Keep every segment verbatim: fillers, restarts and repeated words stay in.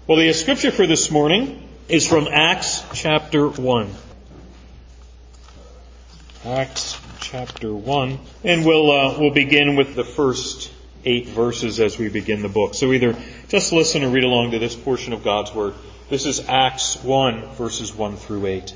Well, the scripture for this morning is from Acts chapter one. Acts chapter one. And we'll uh, we'll begin with the first eight verses as we begin the book. So either just listen or read along to this portion of God's Word. This is Acts one, verses one through eight.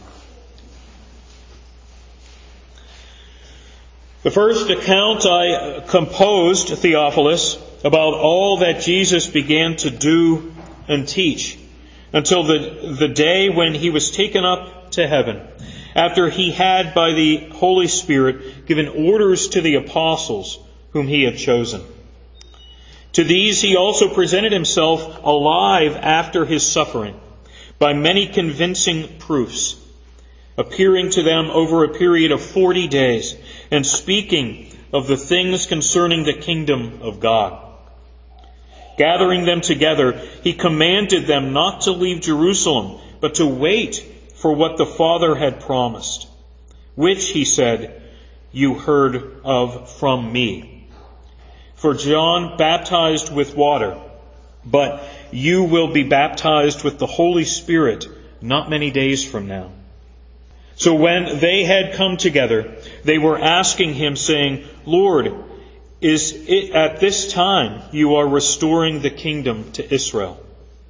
The first account I composed, Theophilus, about all that Jesus began to do and teach, until the, the day when he was taken up to heaven, after he had by the Holy Spirit given orders to the apostles whom he had chosen. To these he also presented himself alive after his suffering, by many convincing proofs, appearing to them over a period of forty days, and speaking of the things concerning the kingdom of God. Gathering them together, he commanded them not to leave Jerusalem, but to wait for what the Father had promised, which, he said, you heard of from me. For John baptized with water, but you will be baptized with the Holy Spirit not many days from now. So when they had come together, they were asking him, saying, Lord, is it at this time you are restoring the kingdom to Israel?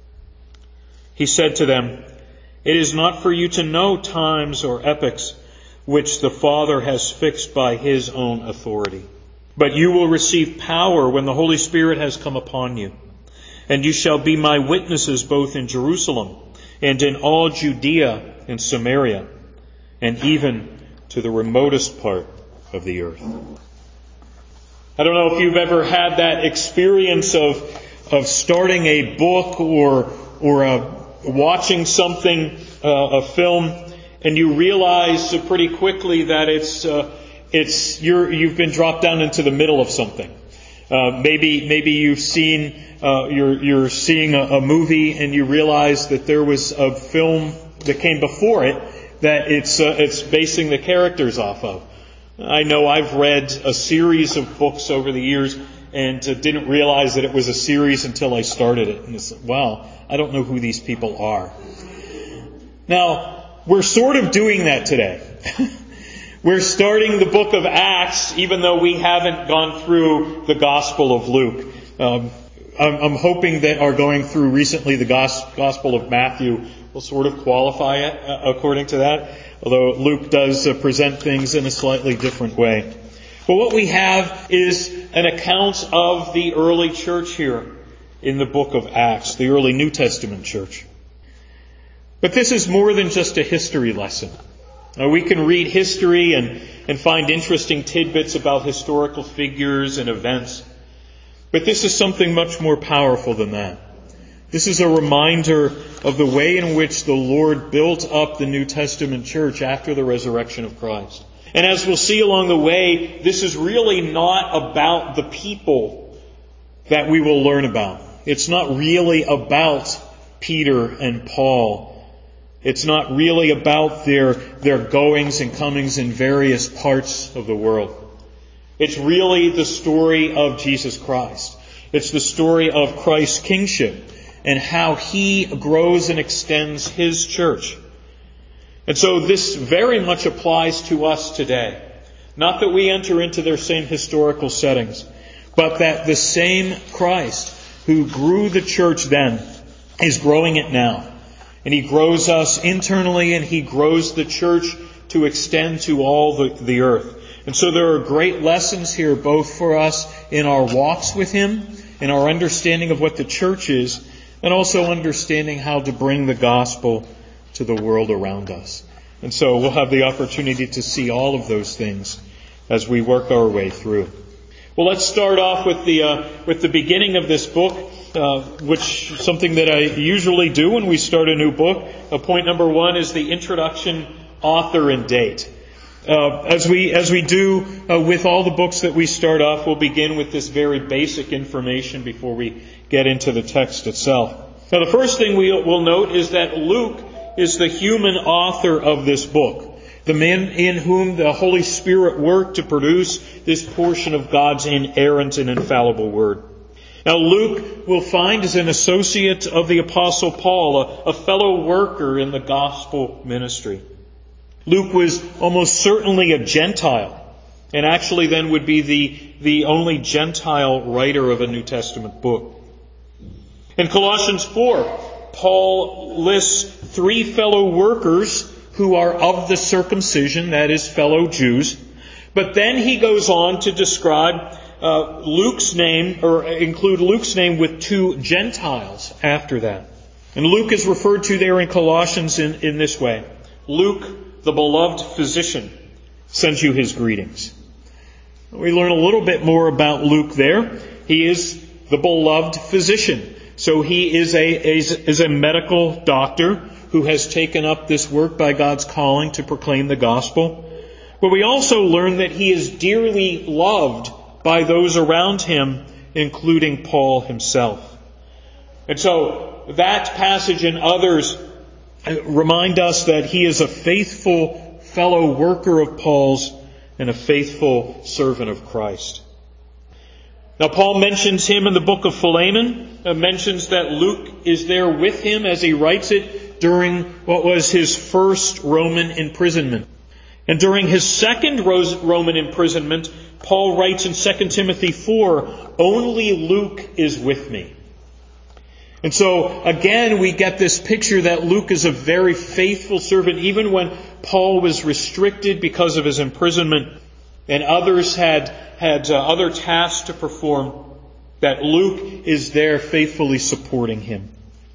He said to them, it is not for you to know times or epochs which the Father has fixed by his own authority. But you will receive power when the Holy Spirit has come upon you. And you shall be my witnesses both in Jerusalem and in all Judea and Samaria, and even to the remotest part of the earth. I don't know if you've ever had that experience of of starting a book or or uh, watching something, uh, a film, and you realize pretty quickly that it's uh, it's you're you've been dropped down into the middle of something. Uh, maybe maybe you've seen uh, you're you're seeing a, a movie and you realize that there was a film that came before it that it's uh, it's basing the characters off of. I know I've read a series of books over the years and uh, didn't realize that it was a series until I started it. And it's, wow, I don't know who these people are. Now, we're sort of doing that today. We're starting the book of Acts, even though we haven't gone through the Gospel of Luke. Um, I'm, I'm hoping that our going through recently the Gospel of Matthew will sort of qualify it uh, according to that. Although Luke does uh, present things in a slightly different way. But what we have is an account of the early church here in the book of Acts, the early New Testament church. But this is more than just a history lesson. Now, we can read history and, and find interesting tidbits about historical figures and events. But this is something much more powerful than that. This is a reminder of the way in which the Lord built up the New Testament church after the resurrection of Christ. And as we'll see along the way, this is really not about the people that we will learn about. It's not really about Peter and Paul. It's not really about their, their goings and comings in various parts of the world. It's really the story of Jesus Christ. It's the story of Christ's kingship and how he grows and extends his church. And so this very much applies to us today. Not that we enter into their same historical settings, but that the same Christ who grew the church then is growing it now. And he grows us internally, and he grows the church to extend to all the, the earth. And so there are great lessons here, both for us in our walks with him, in our understanding of what the church is, and also understanding how to bring the gospel to the world around us. And so we'll have the opportunity to see all of those things as we work our way through. Well, let's start off with the uh, with the beginning of this book, uh, which is something that I usually do when we start a new book. Uh, point number one is the introduction, author, and date. Uh, as we as we do uh, with all the books that we start off, we'll begin with this very basic information before we get into the text itself. Now, the first thing we will note is that Luke is the human author of this book, the man in whom the Holy Spirit worked to produce this portion of God's inerrant and infallible Word. Now Luke, we'll find, is an associate of the Apostle Paul, a, a fellow worker in the gospel ministry. Luke was almost certainly a Gentile, and actually then would be the, the only Gentile writer of a New Testament book. In Colossians four, Paul lists three fellow workers who are of the circumcision, that is, fellow Jews. But then he goes on to describe uh, Luke's name, or include Luke's name with two Gentiles after that. And Luke is referred to there in Colossians in, in this way. Luke, the beloved physician, sends you his greetings. We learn a little bit more about Luke there. He is the beloved physician. So he is a, is, is a medical doctor who has taken up this work by God's calling to proclaim the gospel. But we also learn that he is dearly loved by those around him, including Paul himself. And so that passage and others remind us that he is a faithful fellow worker of Paul's and a faithful servant of Christ. Now Paul mentions him in the book of Philemon, uh, mentions that Luke is there with him as he writes it during what was his first Roman imprisonment. And during his second Roman imprisonment, Paul writes in Second Timothy four, "Only Luke is with me." And so, again, we get this picture that Luke is a very faithful servant, even when Paul was restricted because of his imprisonment and others had, had uh, other tasks to perform, that Luke is there faithfully supporting him.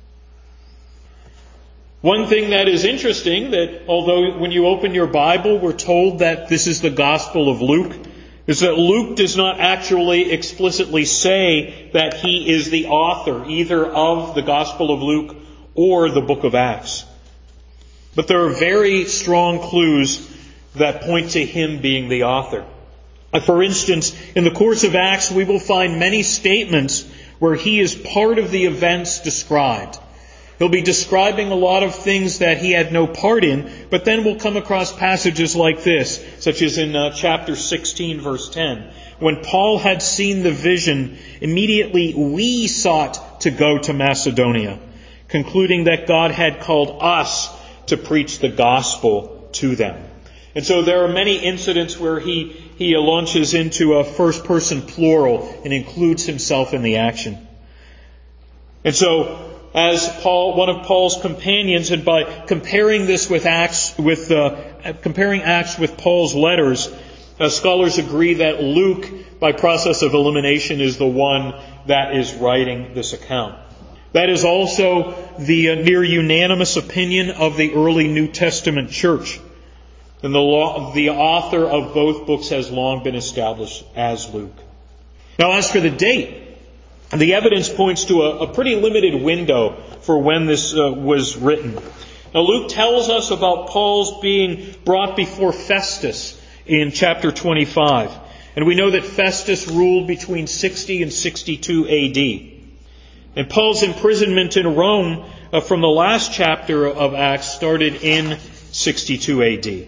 One thing that is interesting, that although when you open your Bible, we're told that this is the Gospel of Luke, is that Luke does not actually explicitly say that he is the author either of the Gospel of Luke or the book of Acts. But there are very strong clues that point to him being the author. For instance, in the course of Acts, we will find many statements where he is part of the events described. He'll be describing a lot of things that he had no part in, but then we'll come across passages like this, such as in uh, chapter sixteen, verse ten. When Paul had seen the vision, immediately we sought to go to Macedonia, concluding that God had called us to preach the gospel to them. And so there are many incidents where he, he launches into a first-person plural and includes himself in the action. And so, as Paul, one of Paul's companions, and by comparing this with Acts, with uh, comparing Acts with Paul's letters, uh, scholars agree that Luke, by process of elimination, is the one that is writing this account. That is also the uh, near unanimous opinion of the early New Testament church. And the, law, the author of both books has long been established as Luke. Now, as for the date, the evidence points to a, a pretty limited window for when this uh, was written. Now, Luke tells us about Paul's being brought before Festus in chapter twenty-five. And we know that Festus ruled between sixty and sixty-two A D. And Paul's imprisonment in Rome uh, from the last chapter of Acts started in sixty-two A D.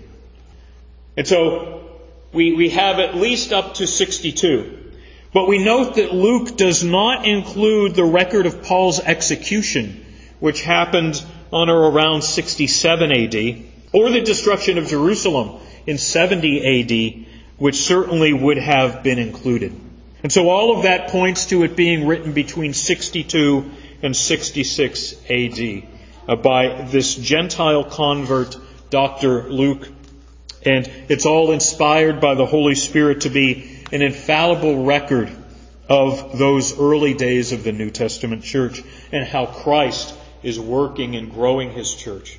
And so we, we have at least up to sixty-two. But we note that Luke does not include the record of Paul's execution, which happened on or around sixty-seven A D, or the destruction of Jerusalem in seventy A D, which certainly would have been included. And so all of that points to it being written between sixty-two and sixty-six A D uh, by this Gentile convert, Doctor Luke. And it's all inspired by the Holy Spirit to be an infallible record of those early days of the New Testament church and how Christ is working and growing His church.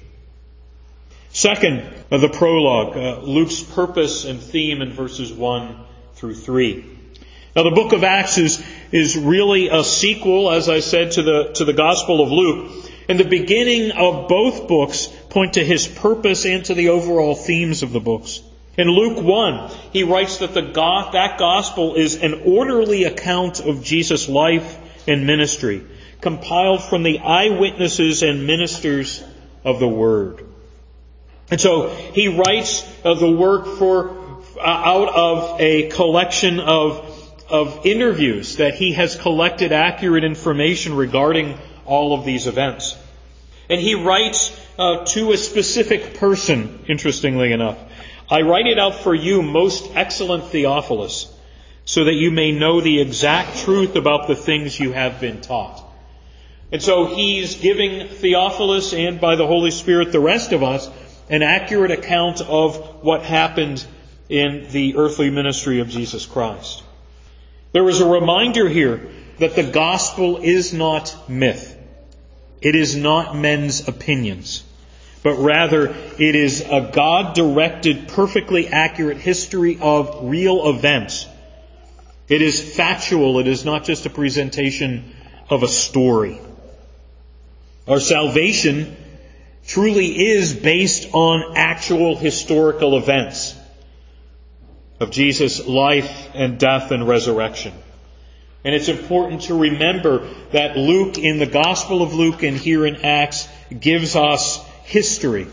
Second, uh, the prologue, uh, Luke's purpose and theme in verses one through three. Now, the book of Acts is, is really a sequel, as I said, to the, to the Gospel of Luke. And the beginning of both books point to his purpose and to the overall themes of the books. In Luke one, he writes that the go- that Gospel is an orderly account of Jesus' life and ministry, compiled from the eyewitnesses and ministers of the Word. And so he writes of the work for uh, out of a collection of of interviews that he has collected accurate information regarding all of these events. And he writes uh, to a specific person, interestingly enough. I write it out for you, most excellent Theophilus, so that you may know the exact truth about the things you have been taught. And so he's giving Theophilus and by the Holy Spirit the rest of us an accurate account of what happened in the earthly ministry of Jesus Christ. There is a reminder here that the gospel is not myth. It is not men's opinions, but rather it is a God-directed, perfectly accurate history of real events. It is factual. It is not just a presentation of a story. Our salvation truly is based on actual historical events of Jesus' life and death and resurrection. And it's important to remember that Luke, in the Gospel of Luke and here in Acts, gives us history.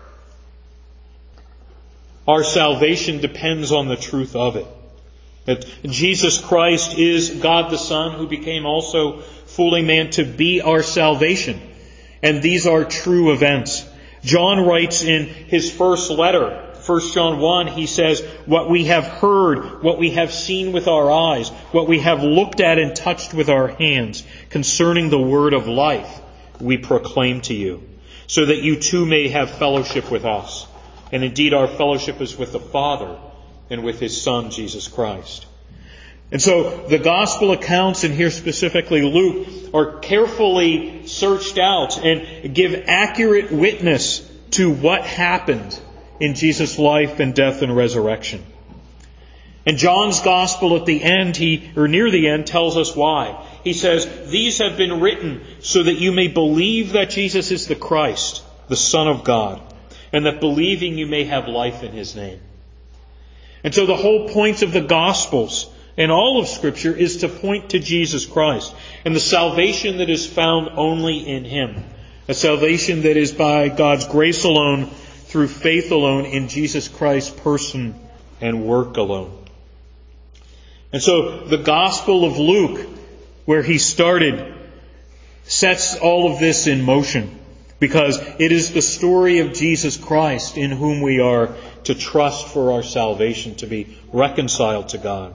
Our salvation depends on the truth of it. That Jesus Christ is God the Son, who became also fully man to be our salvation. And these are true events. John writes in his first letter, First John one, he says, what we have heard, what we have seen with our eyes, what we have looked at and touched with our hands, concerning the word of life, we proclaim to you, so that you too may have fellowship with us. And indeed our fellowship is with the Father and with His Son, Jesus Christ. And so the gospel accounts, and here specifically Luke, are carefully searched out and give accurate witness to what happened in Jesus' life and death and resurrection. And John's gospel at the end, he or near the end, tells us why. He says, these have been written so that you may believe that Jesus is the Christ, the Son of God, and that believing you may have life in His name. And so the whole point of the Gospels and all of Scripture is to point to Jesus Christ and the salvation that is found only in Him. A salvation that is by God's grace alone, through faith alone, in Jesus Christ's person and work alone. And so the Gospel of Luke, where he started, sets all of this in motion, because it is the story of Jesus Christ in whom we are to trust for our salvation, to be reconciled to God.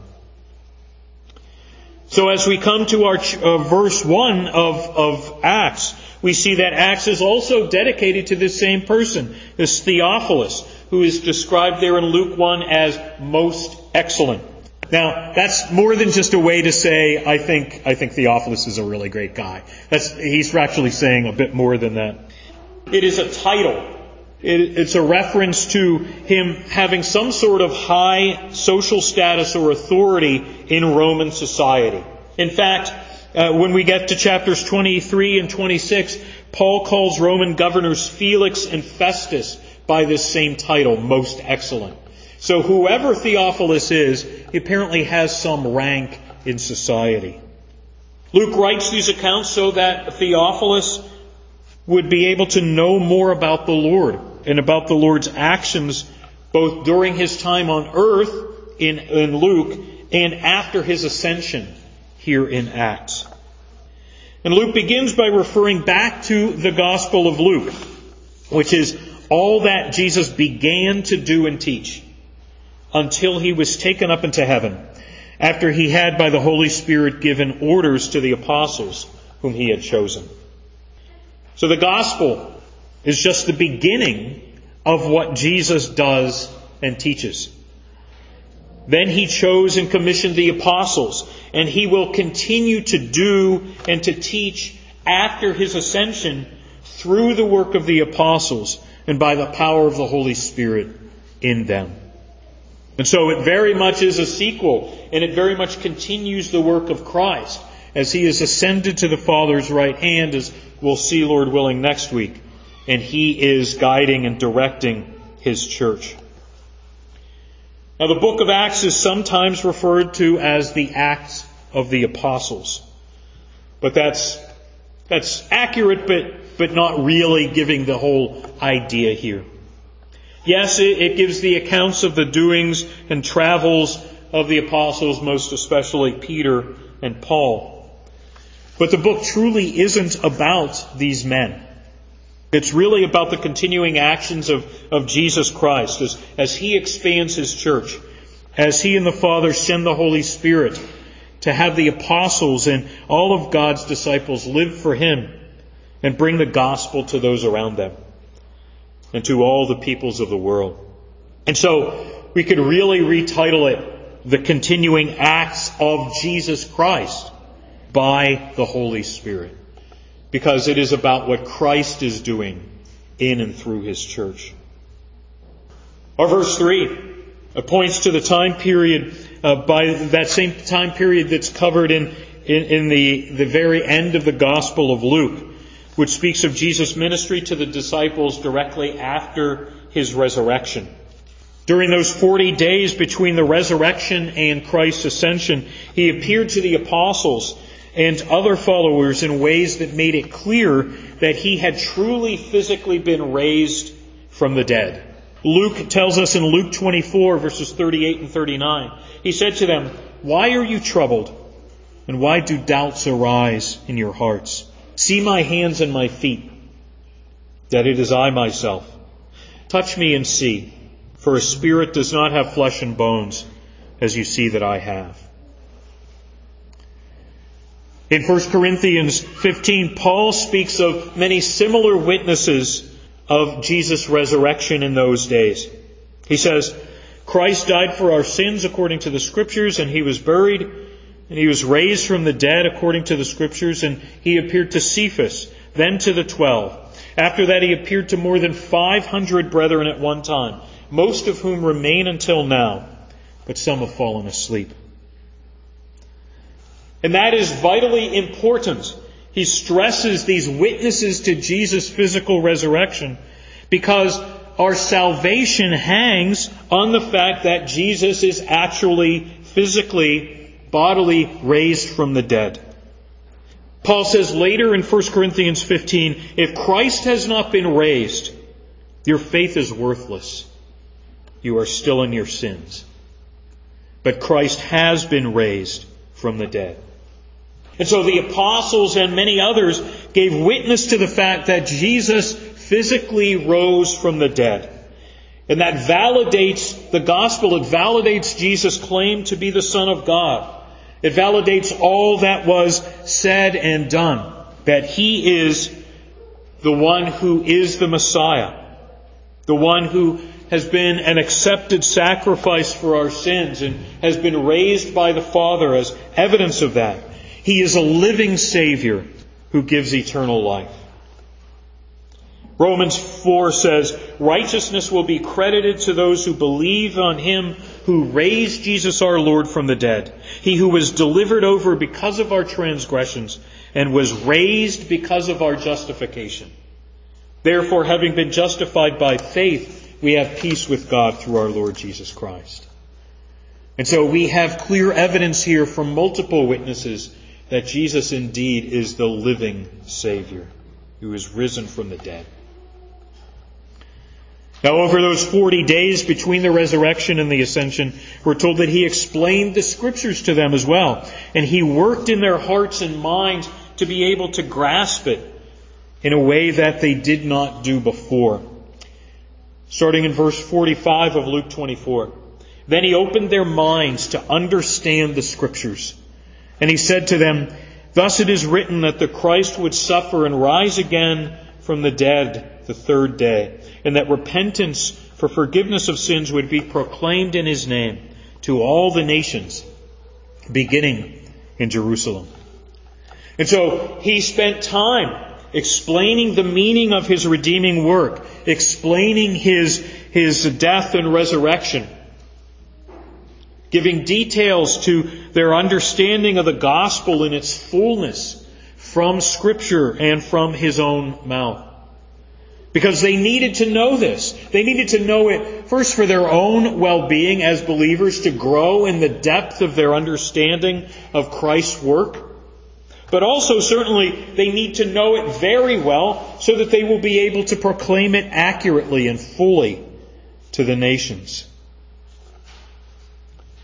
So as we come to our uh, verse one of, of Acts, we see that Acts is also dedicated to this same person, this Theophilus, who is described there in Luke one as most excellent. Now, that's more than just a way to say, I think I think Theophilus is a really great guy. That's, he's actually saying a bit more than that. It is a title. It, it's a reference to him having some sort of high social status or authority in Roman society. In fact, uh, when we get to chapters twenty-three and twenty-six, Paul calls Roman governors Felix and Festus by this same title, most excellent. So whoever Theophilus is, he apparently has some rank in society. Luke writes these accounts so that Theophilus would be able to know more about the Lord and about the Lord's actions both during his time on earth in, in Luke and after his ascension here in Acts. And Luke begins by referring back to the Gospel of Luke, which is all that Jesus began to do and teach until he was taken up into heaven, after he had by the Holy Spirit given orders to the apostles whom he had chosen. So the gospel is just the beginning of what Jesus does and teaches. Then he chose and commissioned the apostles, and he will continue to do and to teach after his ascension through the work of the apostles and by the power of the Holy Spirit in them. And so it very much is a sequel, and it very much continues the work of Christ as he is ascended to the Father's right hand, as we'll see, Lord willing, next week. And he is guiding and directing his church. Now, the book of Acts is sometimes referred to as the Acts of the Apostles. But that's that's accurate, but, but not really giving the whole idea here. Yes, it, it gives the accounts of the doings and travels of the apostles, most especially Peter and Paul. But the book truly isn't about these men. It's really about the continuing actions of, of Jesus Christ as, as He expands His church, as He and the Father send the Holy Spirit to have the apostles and all of God's disciples live for Him and bring the gospel to those around them and to all the peoples of the world. And so we could really retitle it The Continuing Acts of Jesus Christ by the Holy Spirit, because it is about what Christ is doing in and through His church. Our verse three points to the time period, uh, by that same time period that's covered in, in, in the, the very end of the Gospel of Luke, which speaks of Jesus' ministry to the disciples directly after His resurrection. During those forty days between the resurrection and Christ's ascension, He appeared to the apostles and other followers in ways that made it clear that He had truly physically been raised from the dead. Luke tells us in Luke twenty-four, verses thirty-eight and thirty-nine, He said to them, "Why are you troubled? And why do doubts arise in your hearts? See my hands and my feet, that it is I myself. Touch me and see, for a spirit does not have flesh and bones, as you see that I have." In First Corinthians fifteen, Paul speaks of many similar witnesses of Jesus' resurrection in those days. He says, "Christ died for our sins according to the Scriptures, and He was buried, and He was raised from the dead according to the Scriptures, and He appeared to Cephas, then to the twelve. After that He appeared to more than five hundred brethren at one time, most of whom remain until now, but some have fallen asleep." And that is vitally important. He stresses these witnesses to Jesus' physical resurrection because our salvation hangs on the fact that Jesus is actually physically, bodily raised from the dead. Paul says later in First Corinthians fifteen, "If Christ has not been raised, your faith is worthless. You are still in your sins. But Christ has been raised from the dead." And so the apostles and many others gave witness to the fact that Jesus physically rose from the dead. And that validates the gospel. It validates Jesus' claim to be the Son of God. It validates all that was said and done. That He is the one who is the Messiah. The one who has been an accepted sacrifice for our sins and has been raised by the Father as evidence of that. He is a living Savior who gives eternal life. Romans four says, "Righteousness will be credited to those who believe on Him who raised Jesus our Lord from the dead. He who was delivered over because of our transgressions and was raised because of our justification. Therefore, having been justified by faith, we have peace with God through our Lord Jesus Christ." And so we have clear evidence here from multiple witnesses that Jesus indeed is the living Savior who is risen from the dead. Now, over those forty days between the resurrection and the ascension, we're told that He explained the Scriptures to them as well. And He worked in their hearts and minds to be able to grasp it in a way that they did not do before. Starting in verse forty-five of Luke twenty-four. "Then He opened their minds to understand the Scriptures. And He said to them, 'Thus it is written that the Christ would suffer and rise again from the dead the third day, and that repentance for forgiveness of sins would be proclaimed in His name to all the nations, beginning in Jerusalem.'" And so He spent time explaining the meaning of His redeeming work, explaining His, His death and resurrection, giving details to their understanding of the gospel in its fullness from Scripture and from His own mouth. Because they needed to know this. They needed to know it first for their own well-being as believers, to grow in the depth of their understanding of Christ's work. But also, certainly, they need to know it very well so that they will be able to proclaim it accurately and fully to the nations.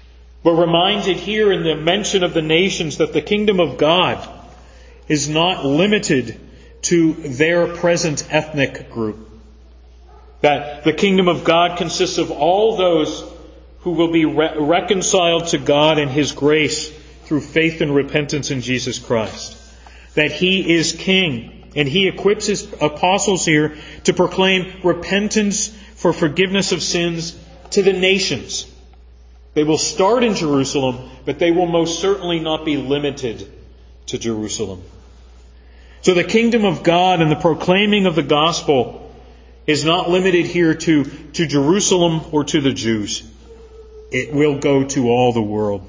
We're reminded here in the mention of the nations that the kingdom of God is not limited to their present ethnic group. That the kingdom of God consists of all those who will be re- reconciled to God and His grace through faith and repentance in Jesus Christ. That He is King, and He equips His apostles here to proclaim repentance for forgiveness of sins to the nations. They will start in Jerusalem, but they will most certainly not be limited to Jerusalem. So the kingdom of God and the proclaiming of the gospel is not limited here to, to Jerusalem or to the Jews. It will go to all the world.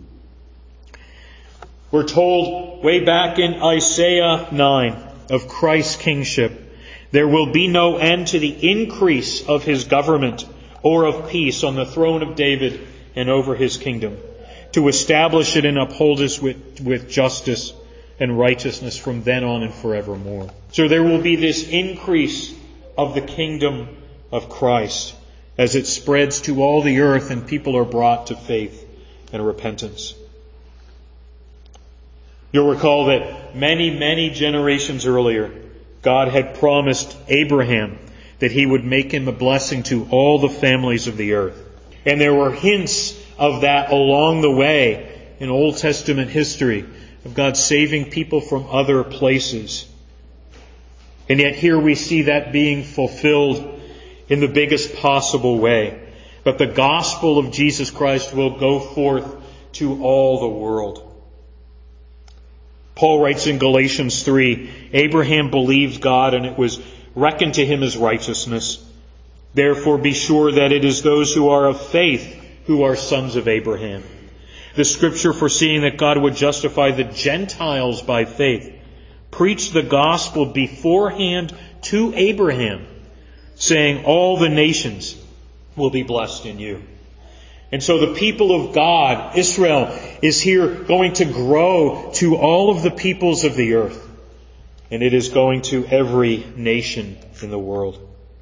We're told way back in Isaiah nine of Christ's kingship, there will be no end to the increase of His government or of peace on the throne of David and over His kingdom, to establish it and uphold it with, with justice and righteousness from then on and forevermore. So there will be this increase of the kingdom of Christ as it spreads to all the earth and people are brought to faith and repentance. You'll recall that many, many generations earlier, God had promised Abraham that He would make him a blessing to all the families of the earth. And there were hints of that along the way in Old Testament history of God saving people from other places. And yet here we see that being fulfilled in the biggest possible way. But the gospel of Jesus Christ will go forth to all the world. Paul writes in Galatians three, Abraham believed God and it was reckoned to him as righteousness. Therefore be sure that it is those who are of faith who are sons of Abraham. The Scripture, foreseeing that God would justify the Gentiles by faith, preached the gospel beforehand to Abraham, saying, all the nations will be blessed in you. And so the people of God, Israel, is here going to grow to all of the peoples of the earth. And it is going to every nation in the world.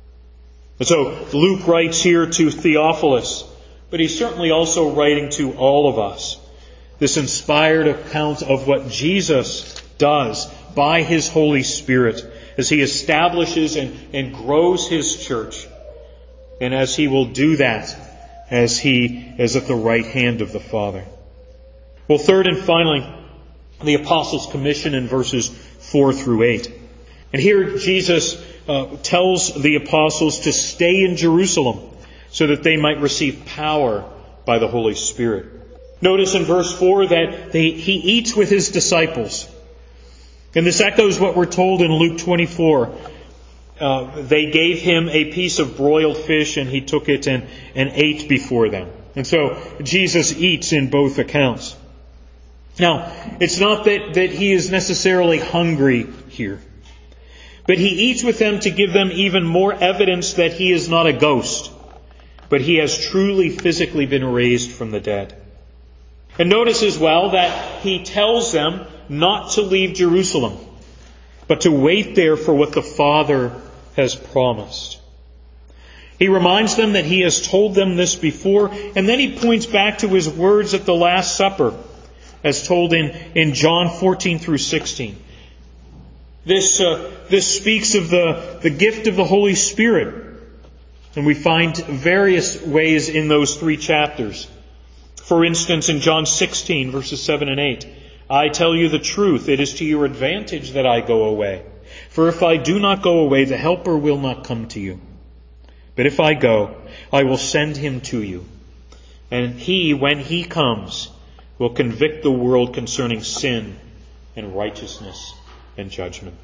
And so Luke writes here to Theophilus, but he's certainly also writing to all of us. This inspired account of what Jesus does by His Holy Spirit as He establishes and, and grows His church. And as He will do that as He is at the right hand of the Father. Well, third and finally, the Apostles' Commission in verses four through eight. And here Jesus uh, tells the apostles to stay in Jerusalem so that they might receive power by the Holy Spirit. Notice in verse four that they, He eats with His disciples. And this echoes what we're told in Luke twenty-four. Uh, they gave Him a piece of broiled fish and He took it and, and ate before them. And so Jesus eats in both accounts. Now, it's not that, that He is necessarily hungry here. But He eats with them to give them even more evidence that He is not a ghost, but He has truly physically been raised from the dead. And notice as well that He tells them not to leave Jerusalem, but to wait there for what the Father has promised. He reminds them that He has told them this before, and then He points back to His words at the Last Supper, as told in, in John fourteen through sixteen. This, uh, this speaks of the, the gift of the Holy Spirit. And we find various ways in those three chapters. For instance, in John sixteen, verses seven and eight, I tell you the truth, it is to your advantage that I go away. For if I do not go away, the Helper will not come to you. But if I go, I will send Him to you. And He, when He comes, will convict the world concerning sin and righteousness and judgment.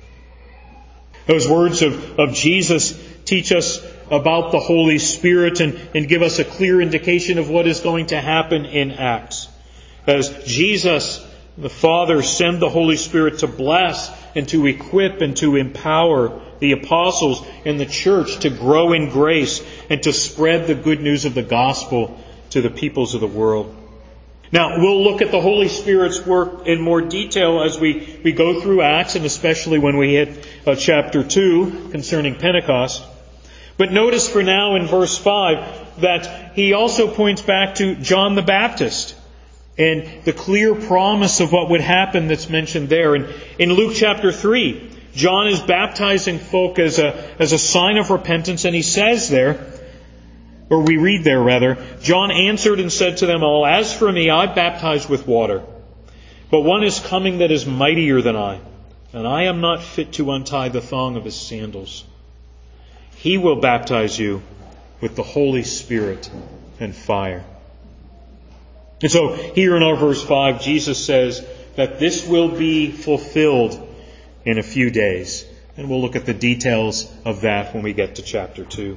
Those words of, of Jesus teach us about the Holy Spirit and, and give us a clear indication of what is going to happen in Acts. As Jesus, the Father, send the Holy Spirit to bless and to equip and to empower the apostles and the church to grow in grace and to spread the good news of the gospel to the peoples of the world. Now, we'll look at the Holy Spirit's work in more detail as we, we go through Acts, and especially when we hit uh, chapter two concerning Pentecost. But notice for now in verse five that he also points back to John the Baptist and the clear promise of what would happen that's mentioned there. And in Luke chapter three, John is baptizing folk as a, as a sign of repentance, and he says there, or we read there rather, John answered and said to them all, "As for me, I baptize with water, but one is coming that is mightier than I, and I am not fit to untie the thong of his sandals. He will baptize you with the Holy Spirit and fire." And so here in our verse five, Jesus says that this will be fulfilled in a few days. And we'll look at the details of that when we get to chapter two.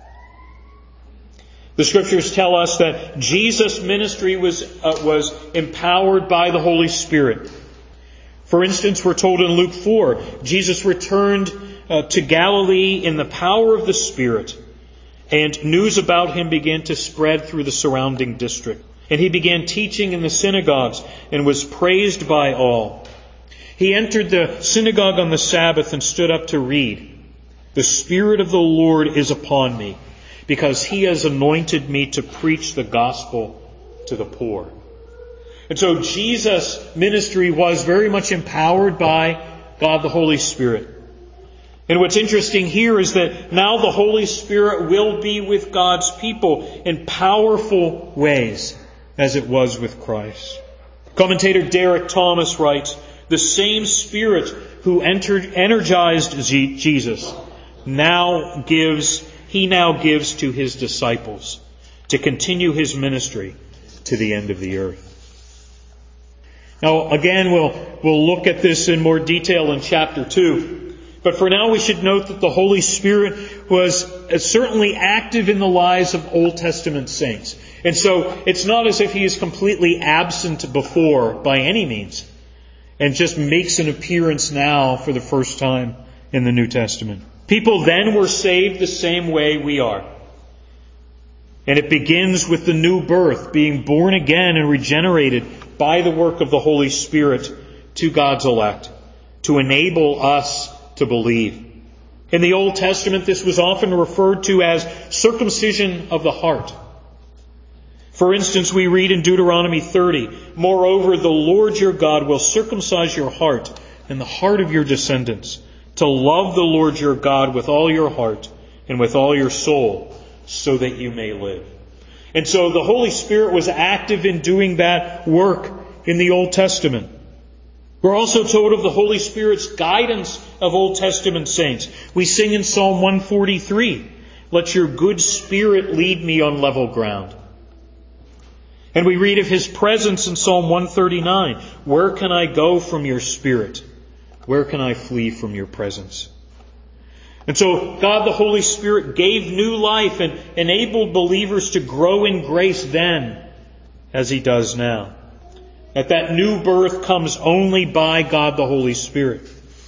The Scriptures tell us that Jesus' ministry was, uh, was empowered by the Holy Spirit. For instance, we're told in Luke four, Jesus returned uh, to Galilee in the power of the Spirit, and news about him began to spread through the surrounding district. And he began teaching in the synagogues and was praised by all. He entered the synagogue on the Sabbath and stood up to read. "The Spirit of the Lord is upon me, because He has anointed me to preach the gospel to the poor." And so Jesus' ministry was very much empowered by God the Holy Spirit. And what's interesting here is that now the Holy Spirit will be with God's people in powerful ways, as it was with Christ. Commentator Derek Thomas writes, "The same Spirit who entered, energized Jesus now gives, He now gives to His disciples to continue His ministry to the end of the earth." Now, again, we'll, we'll look at this in more detail in chapter two. But for now, we should note that the Holy Spirit was certainly active in the lives of Old Testament saints. And so it's not as if He is completely absent before by any means, and just makes an appearance now for the first time in the New Testament. People then were saved the same way we are. And it begins with the new birth, being born again and regenerated by the work of the Holy Spirit to God's elect, to enable us to believe. In the Old Testament, this was often referred to as circumcision of the heart. For instance, we read in Deuteronomy thirty, "Moreover, the Lord your God will circumcise your heart and the heart of your descendants, to love the Lord your God with all your heart and with all your soul, so that you may live." And so the Holy Spirit was active in doing that work in the Old Testament. We're also told of the Holy Spirit's guidance of Old Testament saints. We sing in Psalm one forty-three, "Let your good Spirit lead me on level ground." And we read of His presence in Psalm one thirty-nine, "Where can I go from your Spirit? Where can I flee from your presence?" And so God the Holy Spirit gave new life and enabled believers to grow in grace then, as He does now. That that new birth comes only by God the Holy Spirit.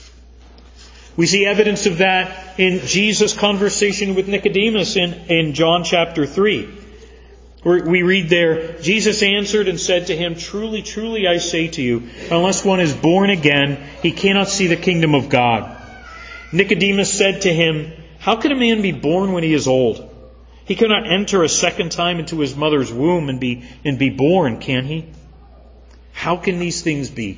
We see evidence of that in Jesus' conversation with Nicodemus in, in John chapter three. Where we read there, "Jesus answered and said to him, 'Truly, truly, I say to you, unless one is born again, he cannot see the kingdom of God.' Nicodemus said to him, 'How can a man be born when he is old? He cannot enter a second time into his mother's womb and be, and be born, can he? How can these things be?'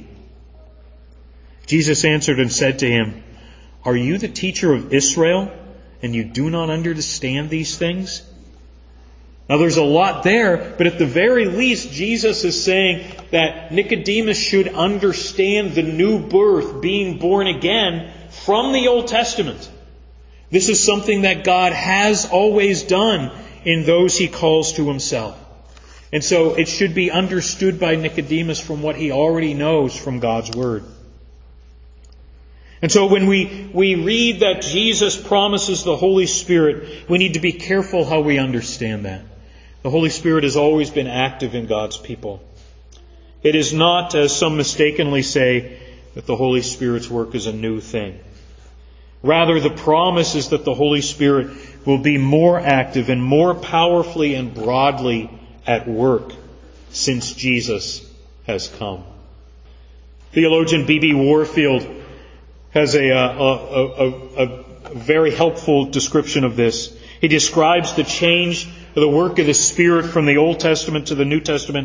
Jesus answered and said to him, 'Are you the teacher of Israel, and you do not understand these things?'" Now there's a lot there, but at the very least, Jesus is saying that Nicodemus should understand the new birth, being born again, from the Old Testament. This is something that God has always done in those He calls to Himself. And so it should be understood by Nicodemus from what he already knows from God's Word. And so when we, we read that Jesus promises the Holy Spirit, we need to be careful how we understand that. The Holy Spirit has always been active in God's people. It is not, as some mistakenly say, that the Holy Spirit's work is a new thing. Rather, the promise is that the Holy Spirit will be more active and more powerfully and broadly at work since Jesus has come. Theologian B B Warfield has a, a, a, a, a very helpful description of this. He describes the change of the work of the Spirit from the Old Testament to the New Testament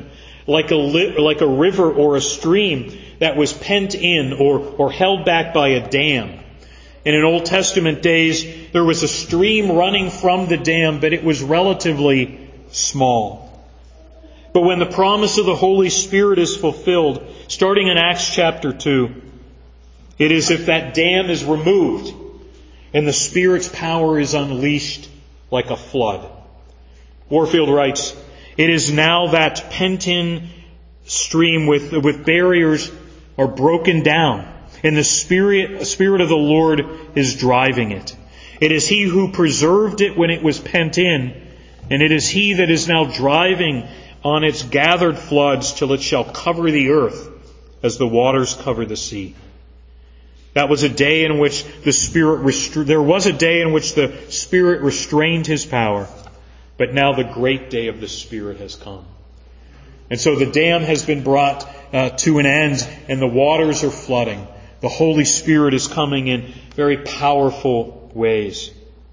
like a, li- like a river or a stream that was pent in or, or held back by a dam. And in Old Testament days, there was a stream running from the dam, but it was relatively small. But when the promise of the Holy Spirit is fulfilled, starting in Acts chapter two, it is as if that dam is removed and the Spirit's power is unleashed like a flood. Warfield writes, "It is now that pent-in stream with, with barriers are broken down, and the Spirit, Spirit of the Lord is driving it. It is He who preserved it when it was pent in, and it is He that is now driving on its gathered floods till it shall cover the earth as the waters cover the sea." That was a day in which the Spirit restra- there was a day in which the Spirit restrained His power, but now the great day of the Spirit has come. And so the dam has been brought uh, to an end, and the waters are flooding. The Holy Spirit is coming in very powerful ways.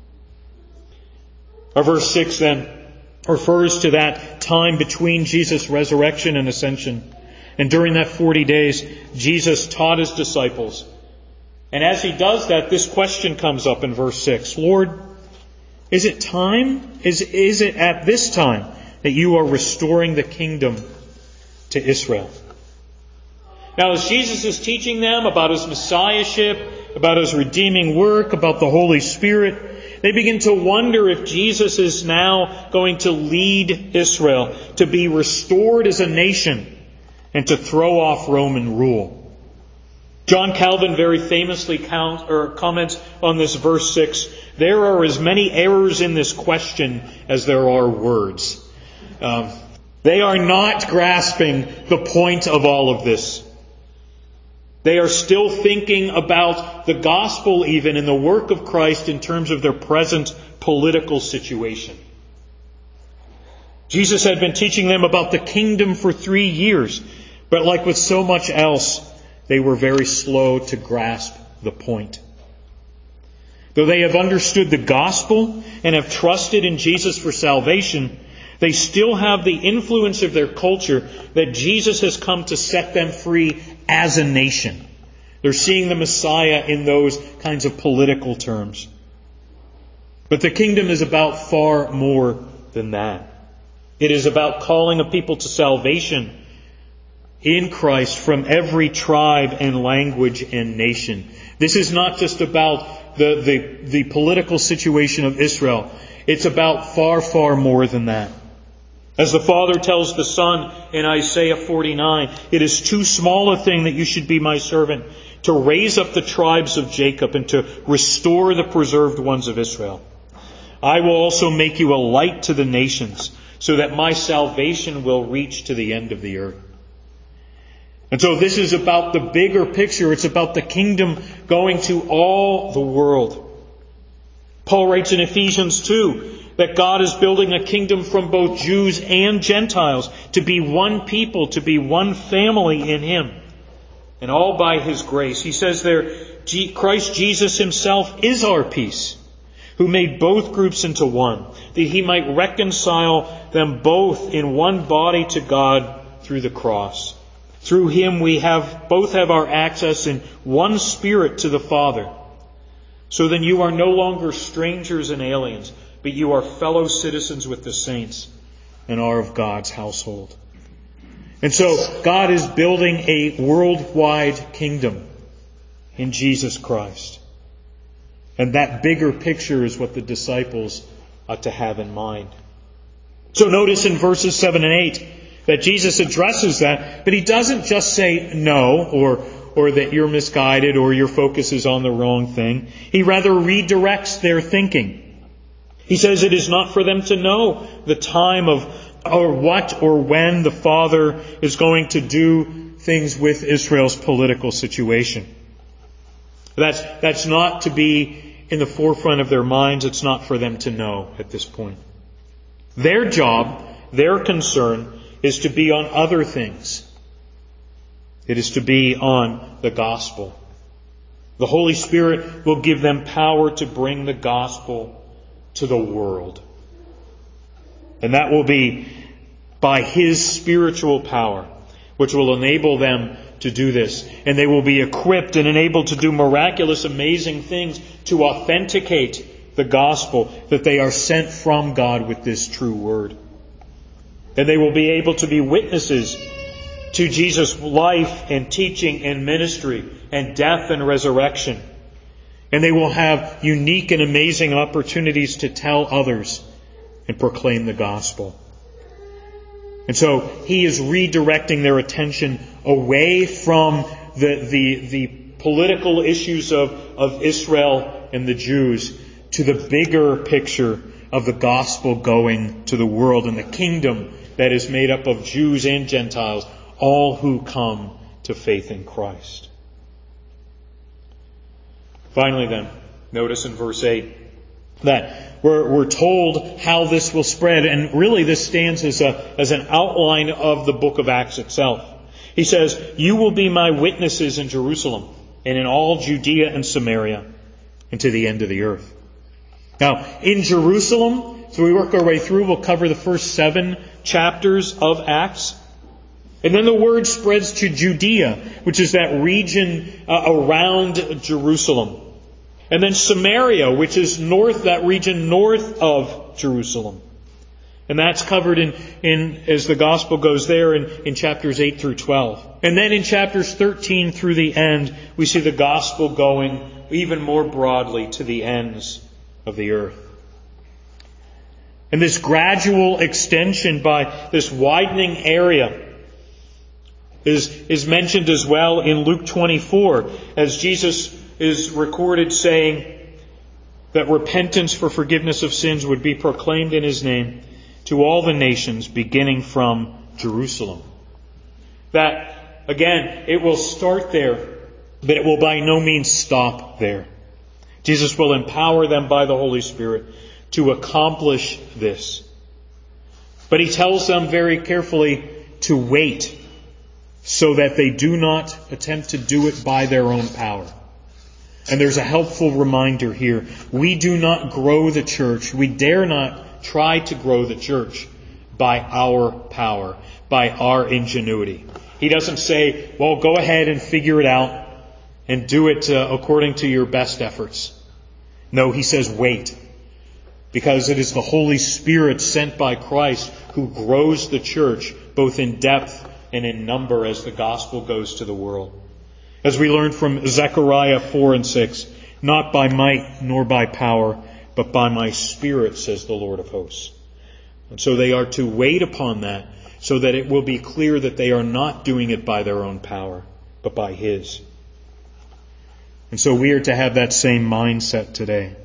Our verse six then refers to that time between Jesus' resurrection and ascension. And during that forty days, Jesus taught His disciples. And as He does that, this question comes up in verse six. Lord, is it time? Is, is it at this time that You are restoring the kingdom to Israel? Now, as Jesus is teaching them about His Messiahship, about His redeeming work, about the Holy Spirit, they begin to wonder if Jesus is now going to lead Israel to be restored as a nation and to throw off Roman rule. John Calvin very famously count, or comments on this verse six, "There are as many errors in this question as there are words." Um, they are not grasping the point of all of this. They are still thinking about the gospel even and the work of Christ in terms of their present political situation. Jesus had been teaching them about the kingdom for three years, but like with so much else, they were very slow to grasp the point. Though they have understood the gospel and have trusted in Jesus for salvation, they still have the influence of their culture that Jesus has come to set them free as a nation. They're seeing the Messiah in those kinds of political terms. But the kingdom is about far more than that. It is about calling a people to salvation in Christ from every tribe and language and nation. This is not just about the, the, the political situation of Israel. It's about far, far more than that. As the Father tells the Son in Isaiah forty-nine, "It is too small a thing that you should be my servant, to raise up the tribes of Jacob and to restore the preserved ones of Israel. I will also make you a light to the nations, so that my salvation will reach to the end of the earth." And so this is about the bigger picture. It's about the kingdom going to all the world. Paul writes in Ephesians two that God is building a kingdom from both Jews and Gentiles to be one people, to be one family in Him. And all by His grace. He says there, Christ Jesus Himself is our peace, who made both groups into one, that He might reconcile them both in one body to God through the cross. Through Him we have both have our access in one Spirit to the Father. So then you are no longer strangers and aliens, but you are fellow citizens with the saints and are of God's household. And so God is building a worldwide kingdom in Jesus Christ. And that bigger picture is what the disciples ought to have in mind. So notice in verses seven and eight that Jesus addresses that, but He doesn't just say no, or or that you're misguided, or your focus is on the wrong thing. He rather redirects their thinking. He says it is not for them to know the time of or what or when the Father is going to do things with Israel's political situation. That's, that's not to be in the forefront of their minds. It's not for them to know at this point. Their job, their concern, is to be on other things. It is to be on the gospel. The Holy Spirit will give them power to bring the gospel to the world. And that will be by His spiritual power, which will enable them to do this. And they will be equipped and enabled to do miraculous, amazing things to authenticate the gospel that they are sent from God with this true word. And they will be able to be witnesses to Jesus' life and teaching and ministry and death and resurrection. And they will have unique and amazing opportunities to tell others and proclaim the gospel. And so He is redirecting their attention away from the, the, the political issues of, of Israel and the Jews to the bigger picture of the gospel going to the world and the kingdom that is made up of Jews and Gentiles, all who come to faith in Christ. Finally then, notice in verse eight that we're, we're told how this will spread, and really this stands as a as an outline of the book of Acts itself. He says, "You will be my witnesses in Jerusalem and in all Judea and Samaria and to the end of the earth." Now, in Jerusalem, so we work our way through, we'll cover the first seven chapters of Acts. And then the word spreads to Judea, which is that region uh, around Jerusalem. And then Samaria, which is north, that region north of Jerusalem. And that's covered in, in as the gospel goes there in, in chapters eight through twelve. And then in chapters thirteen through the end, we see the gospel going even more broadly to the ends of the earth. And this gradual extension by this widening area is, is mentioned as well in Luke twenty-four, as Jesus is recorded saying that repentance for forgiveness of sins would be proclaimed in His name to all the nations, beginning from Jerusalem. That, again, it will start there, but it will by no means stop there. Jesus will empower them by the Holy Spirit to accomplish this. But He tells them very carefully to wait, so that they do not attempt to do it by their own power. And there's a helpful reminder here. We do not grow the church. We dare not try to grow the church by our power, by our ingenuity. He doesn't say, well, go ahead and figure it out and do it uh, according to your best efforts. No, He says wait. Because it is the Holy Spirit sent by Christ who grows the church both in depth and in number as the gospel goes to the world. As we learned from Zechariah four and six, not by might nor by power, but by my Spirit, says the Lord of hosts. And so they are to wait upon that, so that it will be clear that they are not doing it by their own power, but by His. And so we are to have that same mindset today.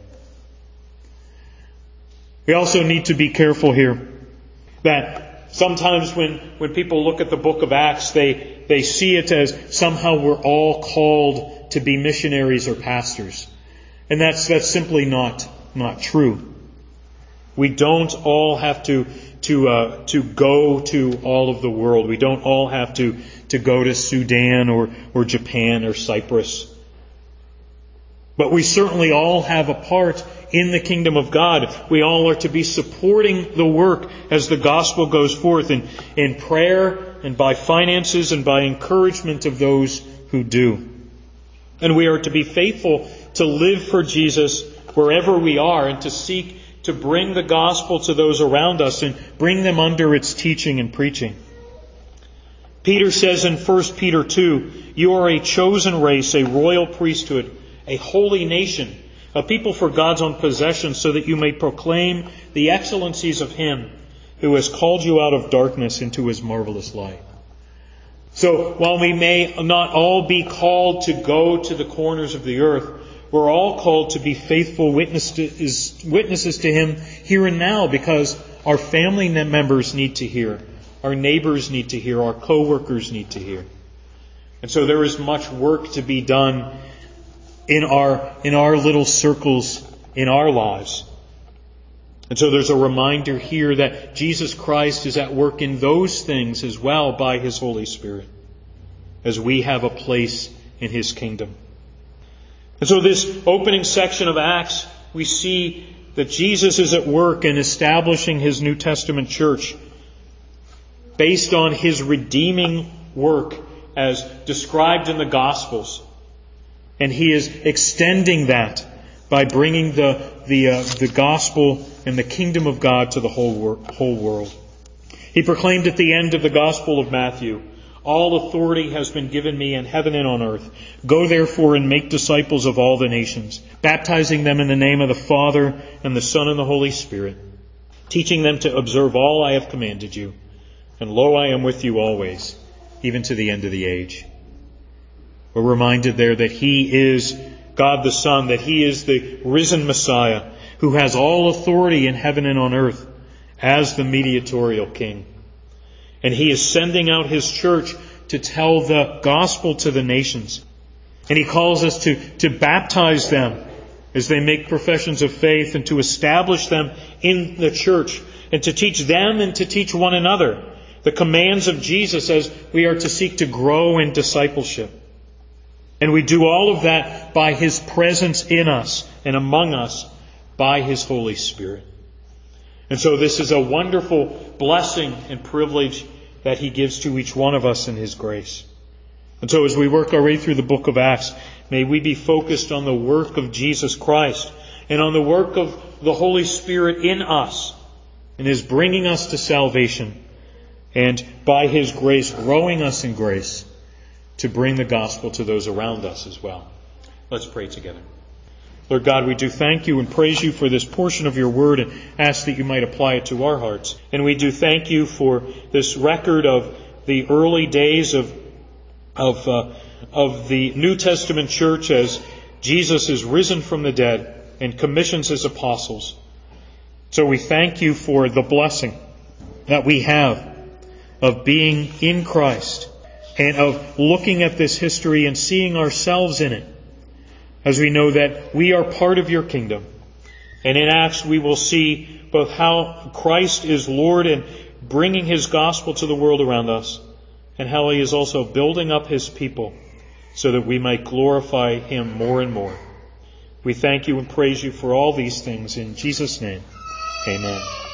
We also need to be careful here that sometimes when, when people look at the book of Acts, they, they see it as somehow we're all called to be missionaries or pastors. And that's, that's simply not, not true. We don't all have to, to, uh, to go to all of the world. We don't all have to, to go to Sudan or, or Japan or Cyprus. But we certainly all have a part in the kingdom of God. We all are to be supporting the work as the gospel goes forth in, in prayer and by finances and by encouragement of those who do. And we are to be faithful to live for Jesus wherever we are and to seek to bring the gospel to those around us and bring them under its teaching and preaching. Peter says in First Peter two, "You are a chosen race, a royal priesthood, a holy nation, a people for God's own possession, so that you may proclaim the excellencies of Him who has called you out of darkness into His marvelous light." So while we may not all be called to go to the corners of the earth, we're all called to be faithful witnesses, witnesses to Him here and now, because our family members need to hear, our neighbors need to hear, our co-workers need to hear. And so there is much work to be done in our in our little circles in our lives. And so there's a reminder here that Jesus Christ is at work in those things as well by His Holy Spirit, as we have a place in His kingdom. And so this opening section of Acts, we see that Jesus is at work in establishing His New Testament church. based on His redeeming work as described in the Gospels. And He is extending that by bringing the the uh, the gospel and the kingdom of God to the whole wor- whole world. He proclaimed at the end of the Gospel of Matthew, "All authority has been given me in heaven and on earth. Go therefore and make disciples of all the nations, baptizing them in the name of the Father and the Son and the Holy Spirit, teaching them to observe all I have commanded you. And lo, I am with you always, even to the end of the age." We're reminded there that He is God the Son, that He is the risen Messiah who has all authority in heaven and on earth as the mediatorial King. And He is sending out His church to tell the gospel to the nations. And He calls us to, to baptize them as they make professions of faith, and to establish them in the church, and to teach them and to teach one another the commands of Jesus as we are to seek to grow in discipleship. And we do all of that by His presence in us and among us by His Holy Spirit. And so this is a wonderful blessing and privilege that He gives to each one of us in His grace. And so as we work our way through the book of Acts, may we be focused on the work of Jesus Christ and on the work of the Holy Spirit in us, and His bringing us to salvation, and by His grace growing us in grace to bring the gospel to those around us as well. Let's pray together. Lord God, we do thank You and praise You for this portion of Your word, and ask that You might apply it to our hearts. And we do thank You for this record of the early days of of uh, of the New Testament church as Jesus is risen from the dead and commissions His apostles. So we thank You for the blessing that we have of being in Christ, and of looking at this history and seeing ourselves in it, as we know that we are part of Your kingdom. And in Acts we will see both how Christ is Lord and bringing His gospel to the world around us, and how He is also building up His people so that we might glorify Him more and more. We thank You and praise You for all these things in Jesus' name. Amen.